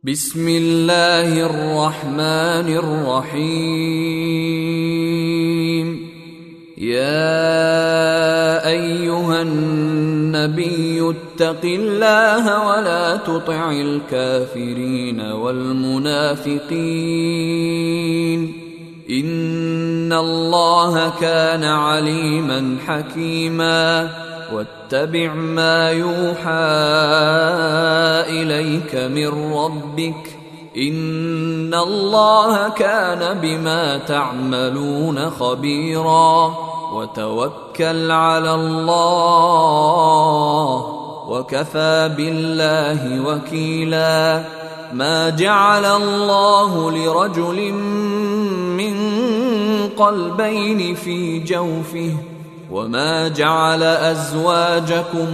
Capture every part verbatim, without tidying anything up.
بسم الله الرحمن الرحيم. يا أيها النبي اتق الله ولا تطع الكافرين والمنافقين إن الله كان عليما حكيما. واتبع ما يوحى إليك من ربك إن الله كان بما تعملون خبيرا. وتوكل على الله وكفى بالله وكيلا. ما جعل الله لرجل من قلبين في جوفه وما جعل أزواجكم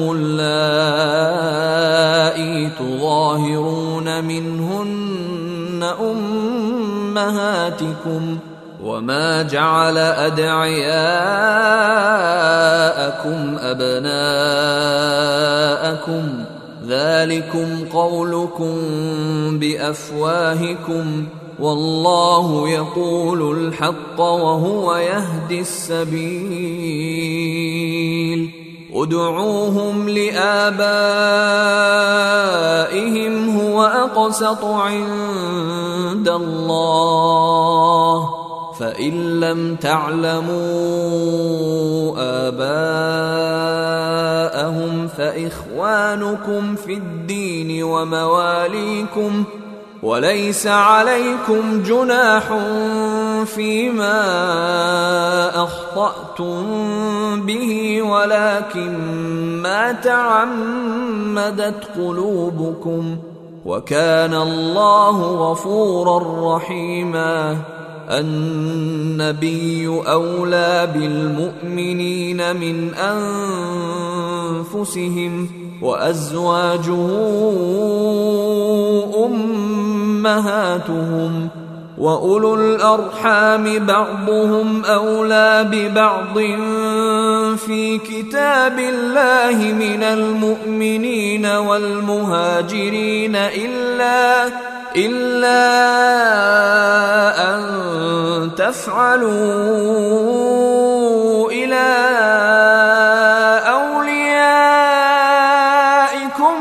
اللائي تظاهرون منهن أمهاتكم وما جعل أدعياءكم أبناءكم ذلكم قولكم بأفواهكم والله يقول الحق وهو يهدي السبيل. ادعوهم لآبائهم هو أقسط عند الله فإن لم تعلموا آباءهم فإخوانكم في الدين ومواليكم وليس عليكم جناح فيما أخطأتم به ولكن ما تعمدت قلوبكم وكان الله غفورا رحيما. النبي أولى بالمؤمنين من أنفسهم وأزواجه أمهاتهم وأولو الأرحام بعضهم أولى ببعض في كتاب الله من المؤمنين والمهاجرين إلا إلا أن تفعلوا إلى أوليائكم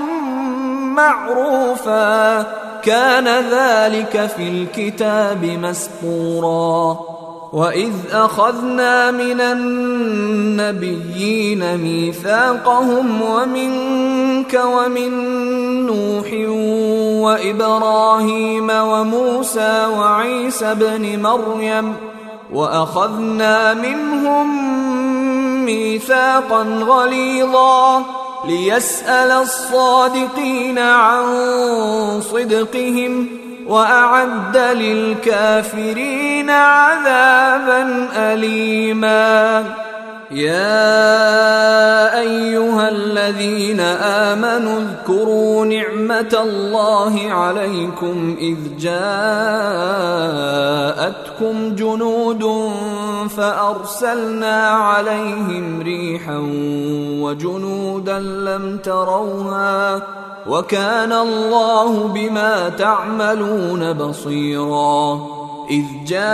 معروفا كان ذلك في الكتاب مسطورا. وإذ أخذنا من النبيين ميثاقهم ومنك ومن نوح وإبراهيم وموسى وعيسى بن مريم وأخذنا منهم ميثاقا غليظا ليسأل الصادقين عن صدقهم وأعد للكافرين عذابا أليما. يا أيها الذين آمنوا اذكروا نعمة الله عليكم إذ جاءتكم جنود فأرسلنا عليهم ريحا وجنودا لم تروها وكان الله بما تعملون بصيرا. إذ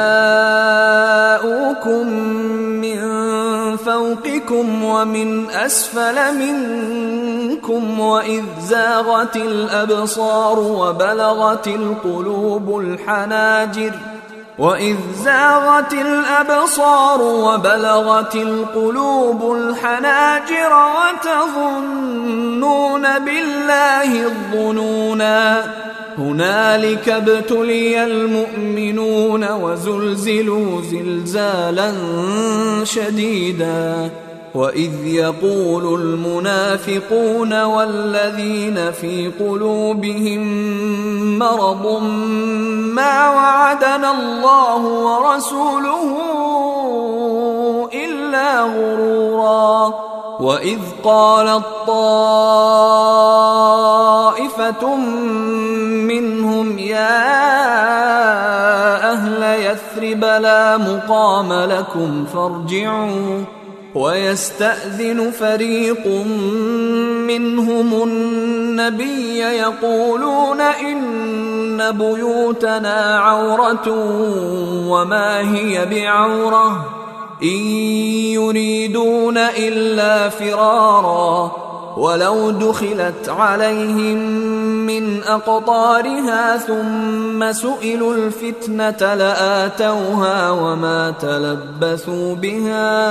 جاءوكم من فوقكم ومن أسفل منكم وإذ زاغت الأبصار وبلغت القلوب الحناجر وإذ زاغت الأبصار وبلغت القلوب الحناجر وتظنون بالله الظنونا. هنالك ابتلي المؤمنون وزلزلوا زلزالا شديدا. وإذ يقول المنافقون والذين في قلوبهم مرض ما وعدنا الله ورسوله إلا غرورا. وإذ قالت طائفة منهم يا أهل يثرب لا مقام لكم فارجعوا ويستأذن فريق منهم النبي يقولون إن بيوتنا عورة وما هي بعورة إن يريدون إلا فرارا ولو دخلت عليهم من أقطارها ثم سئلوا الفتنة لآتوها وما تلبثوا بها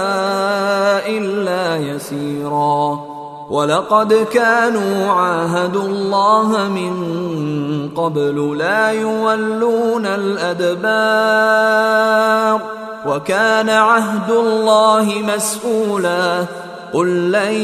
إلا يسيرا ولقد كانوا عاهدوا الله من قبل لا يولون الأدبار وكان عهد الله مسؤولا قل لن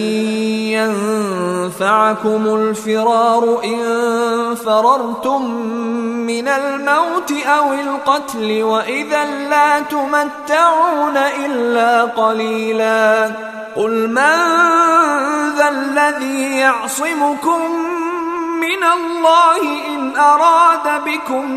ينفعكم الفرار إن فررتم من الموت أو القتل وإذا لا تمتعون إلا قليلا قل من ذا الذي يعصمكم من الله إن أراد بكم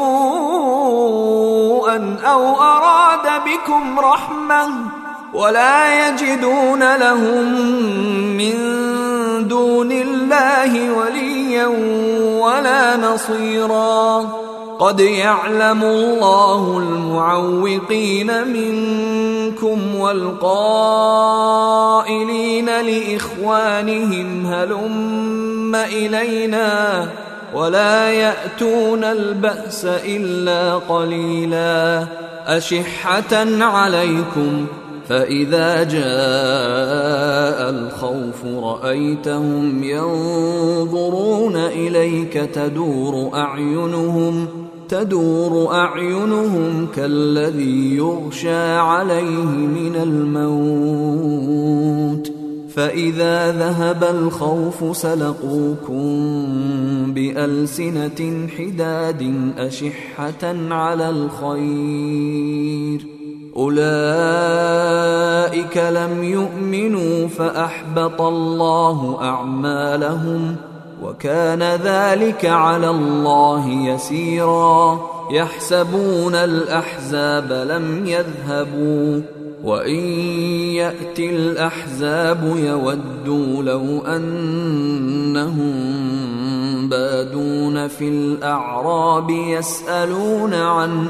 سوءا أو أراد بكم رحمة ولا يجدون لهم من دون الله وليا ولا نصيرا قد يعلم الله المعوقين منكم والقائلين لإخوانهم هلم إلينا ولا يأتون البأس إلا قليلا أشحة عليكم فإذا جاء الخوف رأيتهم ينظرون إليك تدور أعينهم تدور أعينهم كالذي يغشى عليه من الموت فإذا ذهب الخوف سلقوكم بألسنة حداد أشحة على الخير أولئك لم يؤمنوا فأحبط الله أعمالهم وكان ذلك على الله يسيرا يحسبون الأحزاب لم يذهبوا وإن يأتي الأحزاب يودوا لو أنهم بادون في الأعراب يسألون عن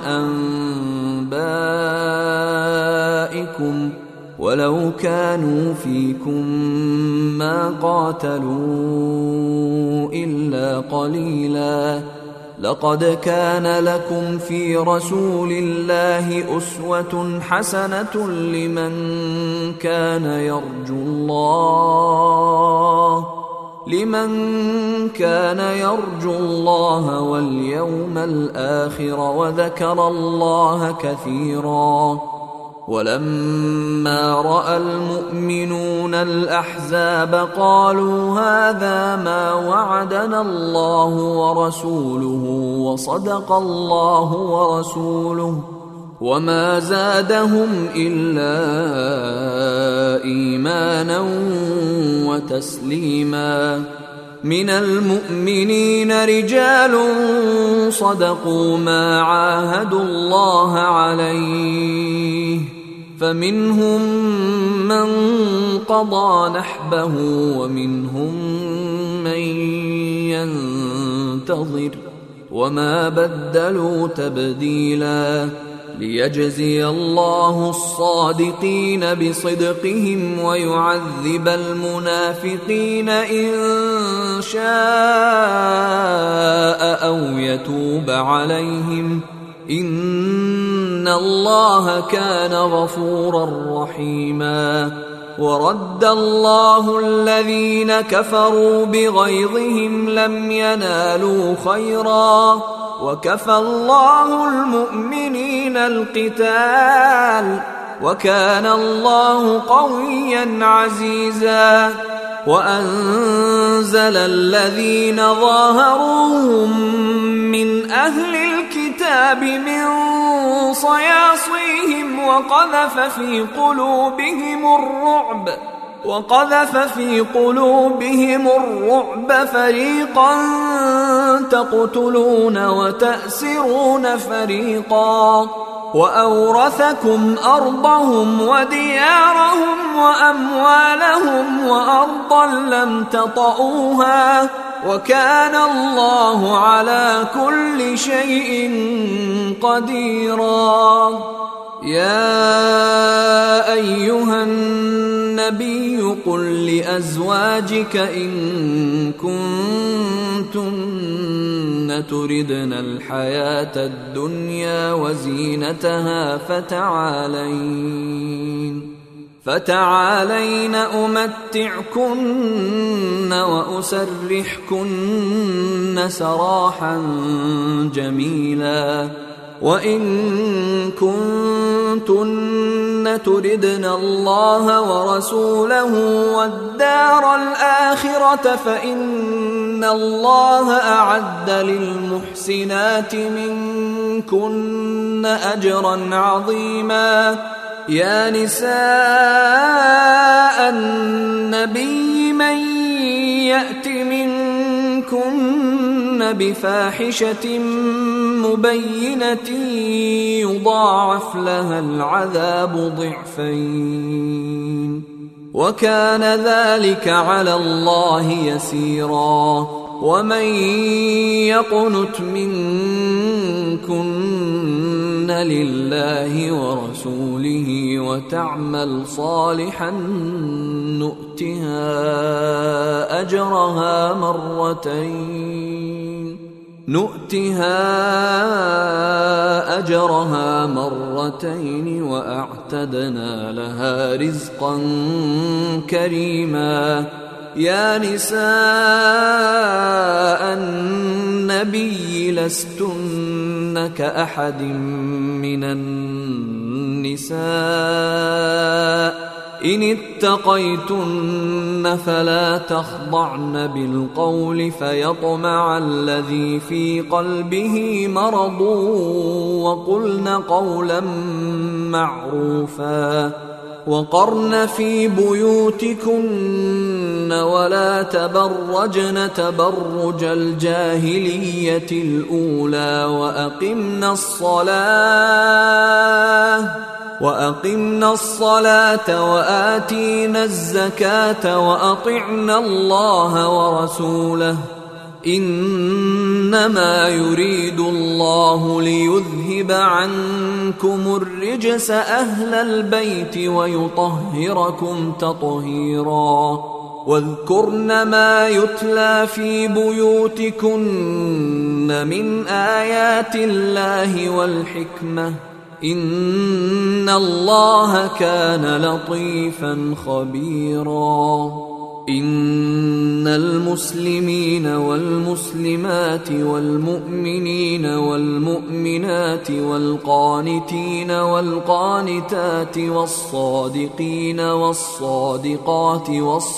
أنبائكم ولو كانوا فيكم ما قاتلوا إلا قليلا لقد كان لكم في رسول الله أسوة حسنة لمن كان يرجو الله لمن كان يرجو الله واليوم الآخر وذكر الله كثيرا ولما رأى المؤمنون الأحزاب قالوا هذا ما وعدنا الله ورسوله وصدق الله ورسوله وما زادهم إلا إيمانا وتسليما من المؤمنين رجال صدقوا ما عاهدوا الله عليه فمنهم من قضى نحبه ومنهم من ينتظر وما بدلوا تبديلا ليجزي الله الصادقين بصدقهم ويعذب المنافقين إن شاء أو يتوب عليهم إن الله كان غفورا رحيما ورد الله الذين كفروا بغيظهم لم ينالوا خيرا وكفى الله المؤمنين القتال وكان الله قويا عزيزا وأنزل الذين ظاهروهم من أهل الكتاب من صياصيهم وقذف في قلوبهم الرعب وقذف في قلوبهم الرعب فريقا تقتلون وتأسرون فريقا وأورثكم أرضهم وديارهم وأموالهم وأرضا لم تطئوها وكان الله على كل شيء قديرا. يا أيها النبي قل لأزواجك إن كنتن تردن الحياة الدنيا وزينتها فتعالين فتعالين أمتعكن وأسرحكن سراحا جميلا. وإن كنتن تردن الله ورسوله والدار الآخرة فإن الله أعد للمحسنات منكن أجرا عظيما. يا نساء النبي من يأت منكن بفاحشة مبينة يضاعف لها العذاب ضعفين وكان ذلك على الله يسيرا. ومن يقنت منكن لله ورسوله وتعمل صالحا نؤتها أجرها مرتين نؤتها أجرها مرتين وأعتدنا لها رزقا كريما. يا نساء النبي لستن كأحد من النساء إن اتقيتن فلا تخضعن بالقول فيطمع الذي في قلبه مرض وقلن قولا معروفا. وقرن في بيوتكن ولا تبرجن تبرج الجاهلية الأولى وأقمنا الصلاة وأقمنا الصلاة وآتينا الزكاة وأطعنا الله ورسوله إنما يريد الله ليذهب عنكم الرجس أهل البيت ويطهركم تطهيرا. واذكرن ما يتلى في بيوتكن من آيات الله والحكمة إن الله كان لطيفا خبيرا. إن المسلمين والمسلمات والمؤمنين والمؤمنات والقانتين والقانتات والصادقين والصادقات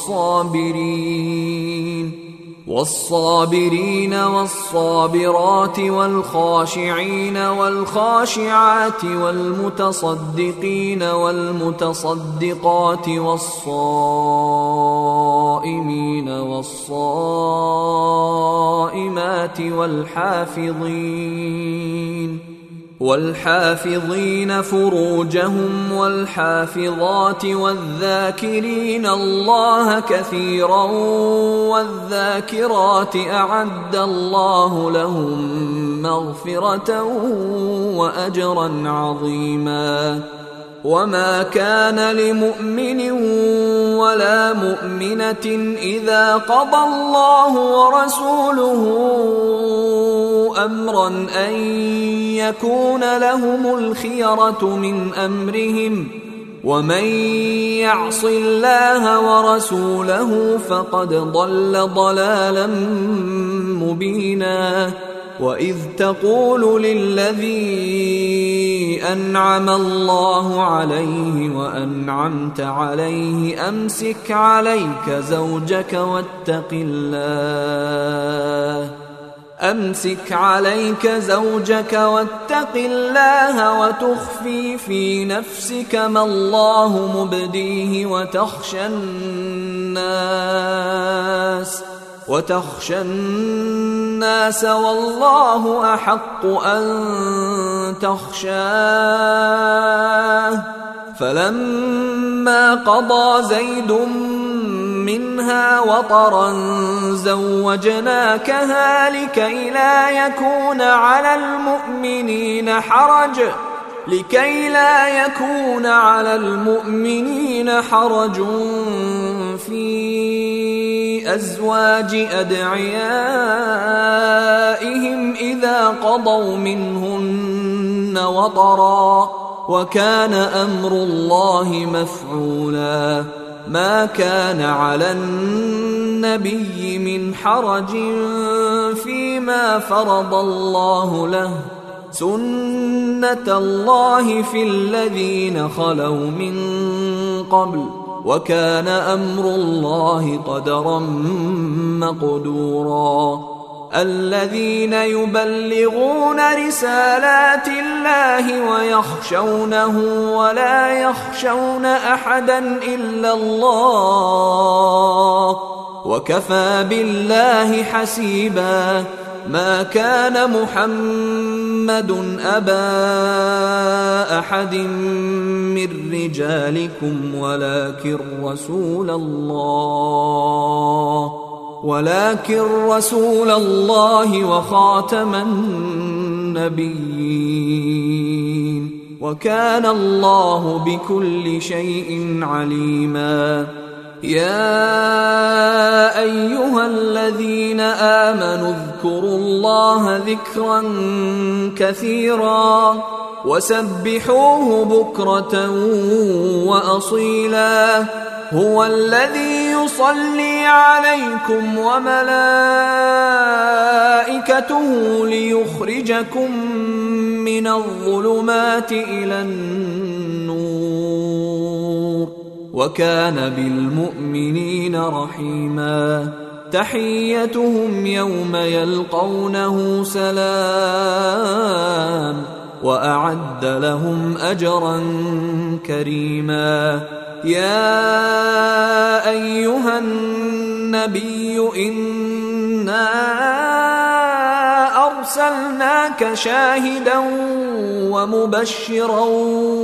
والصابرين والصابرين والصابرات والخاشعين والخاشعات والمتصدقين والمتصدقات والصائمين والصائمات والحافظين والحافظين فروجهم والحافظات والذاكرين الله كثيرا والذاكرات أعد الله لهم مغفرة وأجرا عظيما. وما كان لمؤمن ولا مؤمنة إذا قضى الله ورسوله أمرا أن يكون لهم الخيرة من أمرهم ومن يعص الله ورسوله فقد ضل ضلالا مبينا. وإذ تقول للذي أنعم الله عليه وأنعمت عليه أمسك عليك زوجك واتق الله أمسك عليك زوجك واتق الله وتخفي في نفسك ما الله مبديه وتخشى الناس وتخشى الناس والله أحق أن تخشاه. فلما قضى زيد منها وطرا زوجناكها لكي لا يكون على المؤمنين حرج لكي لا يكون على المؤمنين حرج في أزواج أدعيائهم إذا قضوا منهن وطرا، وكان أمر الله مفعولا. ما كان على النبي من حرج فيما فرض الله له، سنة الله في الذين خلوا من قبل، وكان أمر الله قدرا مقدورا. الذين يبلغون رسالات الله ويخشونه ولا يخشون أحدا إلا الله، وكفى بالله حسيبا. ما كان محمد أبا أحد من رجالكم ولكن رسول الله ولكن رسول الله وخاتم النبيين، وكان الله بكل شيء عليما. يا أيها الذين آمنوا اذكروا الله ذكرا كثيرا وسبحوه بكرة وأصيلا. هو الذي يصلي عليكم وملائكته ليخرجكم من الظلمات إلى النور، وكان بالمؤمنين رحيما. تحيتهم يوم يلقونه سلام، وأعد لهم أجرا كريما. يا أيها النبي إنا أرسلناك شاهدا ومبشرا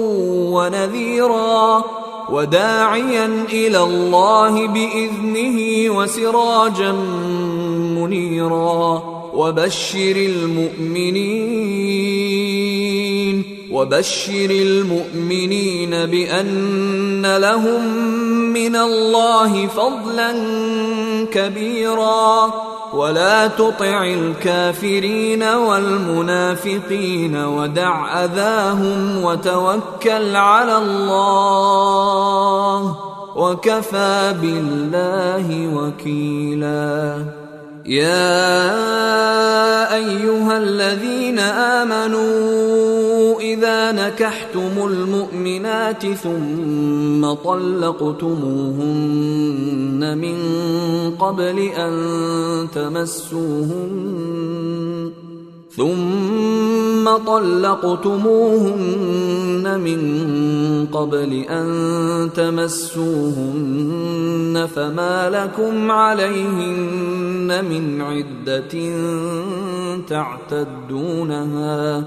ونذيرا وداعيا إلى الله بإذنه وسراجا منيرا. وبشر المؤمنين وبشر المؤمنين بأن لهم من الله فضلا كبيرا. ولا تطع الكافرين والمنافقين ودع أذاهم وتوكل على الله، وكفى بالله وكيلا. يا أيها الذين آمنوا إذا نكحتم المؤمنات ثم طلقتموهن من قبل أن تمسوهن ثم طلقتموهن من قبل أن تمسوهن فما لكم عليهن من عدة تعتدونها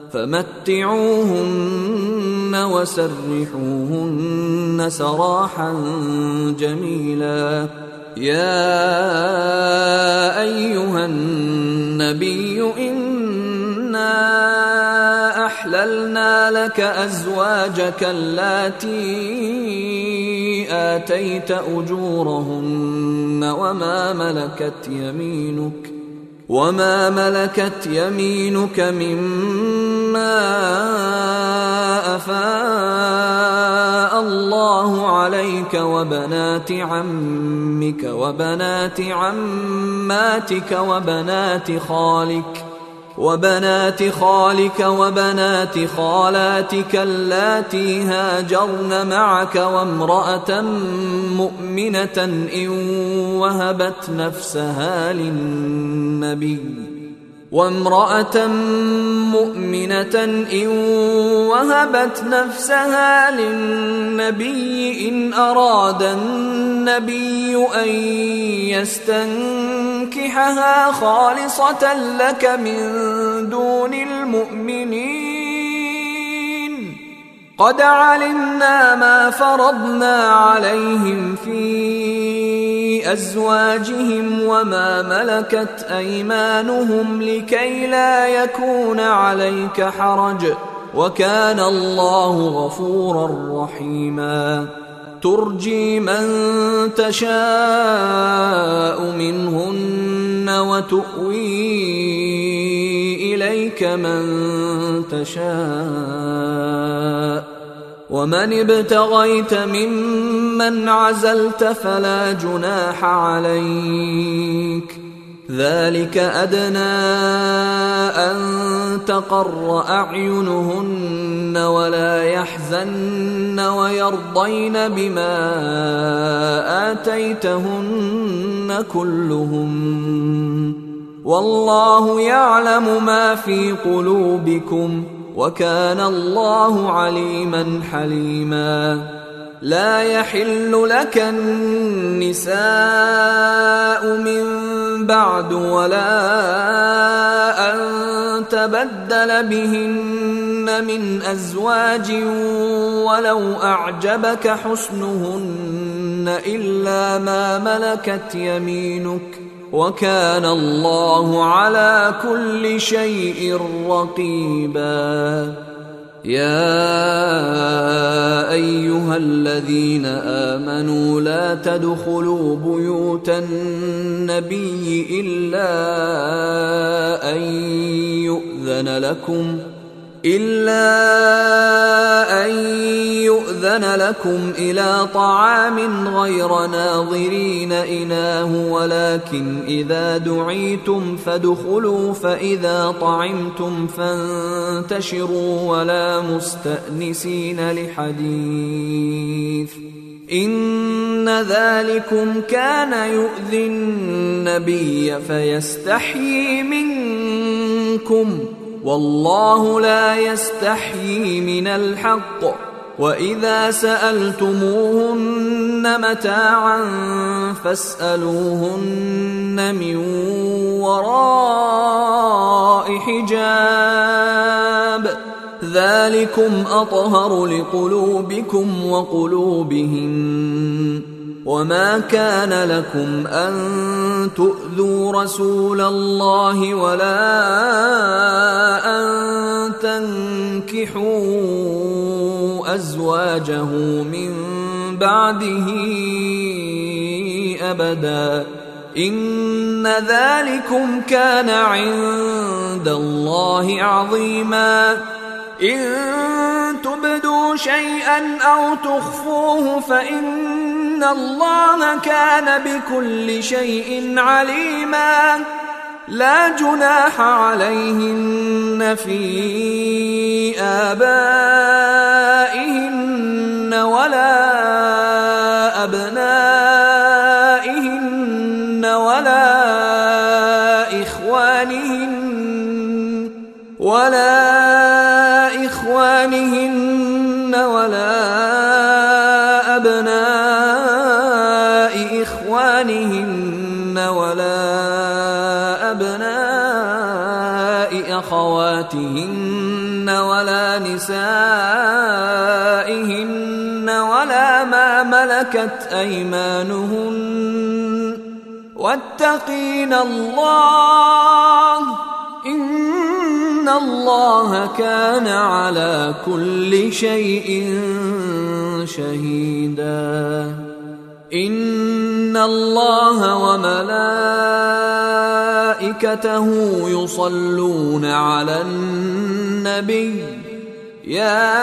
فمتعوهن وسرحوهن سراحا جميلا. يا أيها النبي إنا أحللنا لك أزواجك اللاتي آتيت أجورهن وما ملكت يمينك وما ملكت يمينك مما أفاء الله عليك وبنات عمك وبنات عماتك وبنات خالك وبنات خالك وبنات خالاتك اللاتي هاجرن معك وامرأة مؤمنة إن وهبت نفسها للنبي وامرأة مؤمنة إن وهبت نفسها للنبي إن أراد النبي أن يستنكحها تنكحها خالصة لك من دون المؤمنين. قد علمنا ما فرضنا عليهم في أزواجهم وما ملكت أيمانهم لكي لا يكون عليك حرج، وكان الله غفورا رحيما. ترجي من تشاء منهن وتؤوي إليك من تشاء، ومن ابتغيت ممن عزلت فلا جناح عليك، ذلك أدنى أن تقر أعينهن ولا يحزن ويرضين بما آتيتهن كلهم، والله يعلم ما في قلوبكم وكان الله عليما حليما. لا يحل لك النساء من بعد ولا أن تبدل بهن من أزواج ولو أعجبك حسنهن إلا ما ملكت يمينك، وكان الله على كل شيء رقيبا. يا أيها الذين آمنوا لا تدخلوا بيوت النبي إلا أن يؤذن لكم إلا أن يؤذن لكم إلى طعام غير ناظرين إناه، ولكن إذا دعيتم فادخلوا فإذا طعمتم فانتشروا ولا مستأنسين لحديث، إن ذلكم كان يؤذي النبي فيستحيي منكم، والله لا يستحيي من الحق. وإذا سألتموهن متاعا فاسألوهن من وراء حجاب، ذلكم أطهر لقلوبكم وقلوبهم. وما كان لكم أن تؤذوا رسول الله ولا أن تنكحوا أزواجه من بعده أبدا، إن ذلكم كان عند الله عظيما. إن تبدوا شيئا أو تخفوه فإن الله كان بكل شيء عليما. لا جناح عليهن في آبائهن ولا أبنائهن ولا إخوانهن ولا إخوانهن ولا أبناء إخوانهن ولا أبناء أخواتهن ولا نسائهن ولا ما ملكت أيمانهن، واتقين الله إن الله كان على كل شيء شهيدا. إن الله وملائكته يصلون على النبي، يا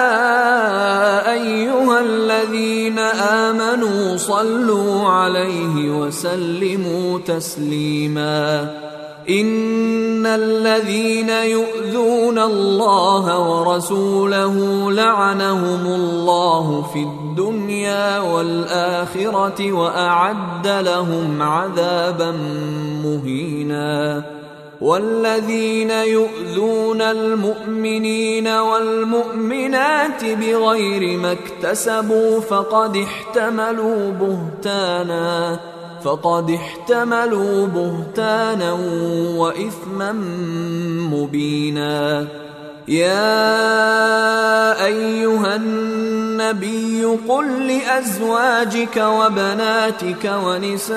أيها الذين آمنوا صلوا عليه وسلموا تسليما. إن الذين يؤذون الله ورسوله لعنهم الله في الدنيا والآخرة وأعد لهم عذابا مهينا. والذين يؤذون المؤمنين والمؤمنات بغير ما اكتسبوا فقد احتملوا بهتانا فقد احتملوا بهتانا وإثما مبينا. يا أيها النبي قل لأزواجك وبناتك ونساء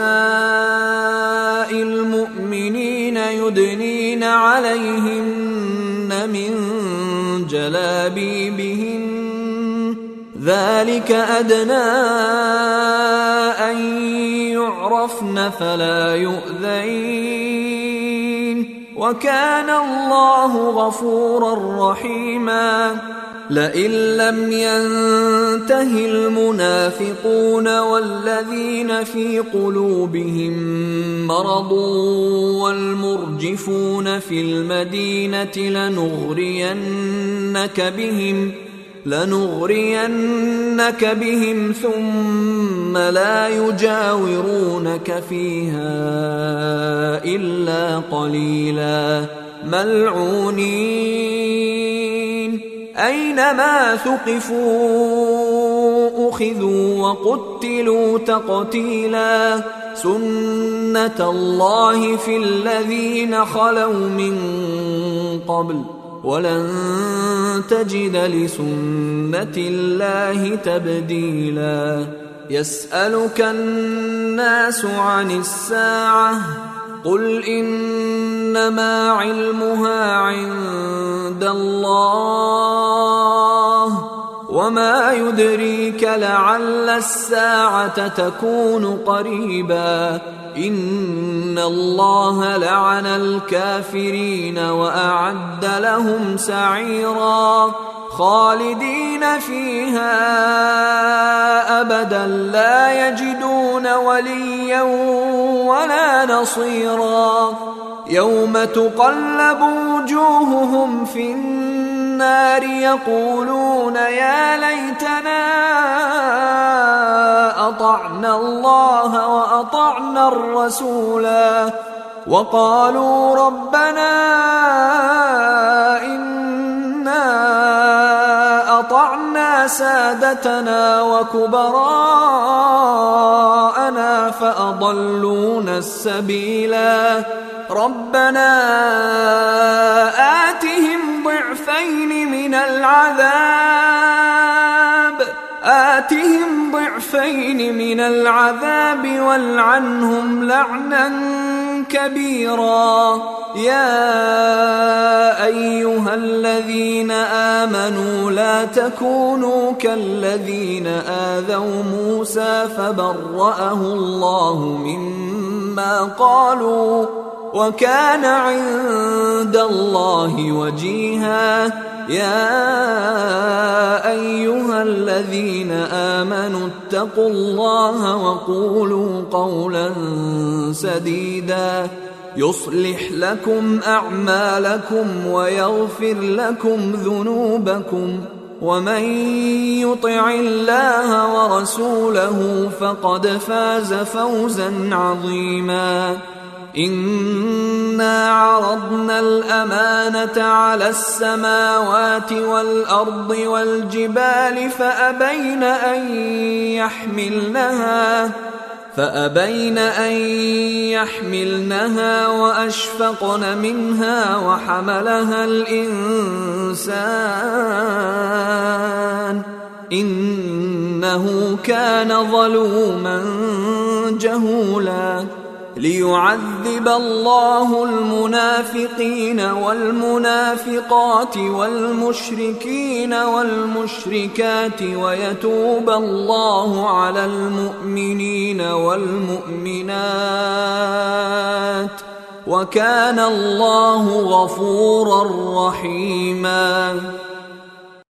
المؤمنين يدنين عليهن من جلابيبهن ذلك أدنى أن يعرفن فلا يؤذين وكان الله غفورا رحيما. لئن لم ينته المنافقون والذين في قلوبهم مرض والمرجفون في المدينة لنغرينك بهم لنغرينك بهم ثم لا يجاورونك فيها إلا قليلا ملعونين أينما ثقفوا أخذوا وقتلوا تقتيلا. سنة الله في الذين خلوا من قبل ولن تجد لسنة الله تبديلا. يسألك الناس عن الساعة قل إنما علمها عند الله وما يدريك لعل الساعة تكون قريبا. إن الله لعن الكافرين وأعد لهم سعيرا خالدين فيها أبدا لا يجدون وليا ولا نصيرا. يوم تقلب وجوههم في النار يقولون يا ليتنا أطعنا الله وأطعنا الرسولا وقالوا ربنا إنا أطعنا سادتنا وكبراءنا فأضلونا السبيلا. ربنا آتهم ضعفين من العذاب آتهم ضعفين من العذاب والعنهم لعنا كبيرا. يا أيها الذين آمنوا لا تكونوا كالذين آذوا موسى فبرأه الله مما قالوا وكان عند الله وجيها. يا أيها الذين آمنوا اتقوا الله وقولوا قولا سديدا يصلح لكم أعمالكم ويغفر لكم ذنوبكم ومن يطع الله ورسوله فقد فاز فوزا عظيما. إنا عرضنا الأمانة على السماوات والأرض والجبال فأبين أن يحملنها فأبين أن يحملنها وأشفقن منها وحملها الإنسان إنه كان ظلوما جهولا. ليعذب الله المنافقين والمنافقات والمشركين والمشركات ويتوب الله على المؤمنين والمؤمنات وكان الله غفورا رحيما.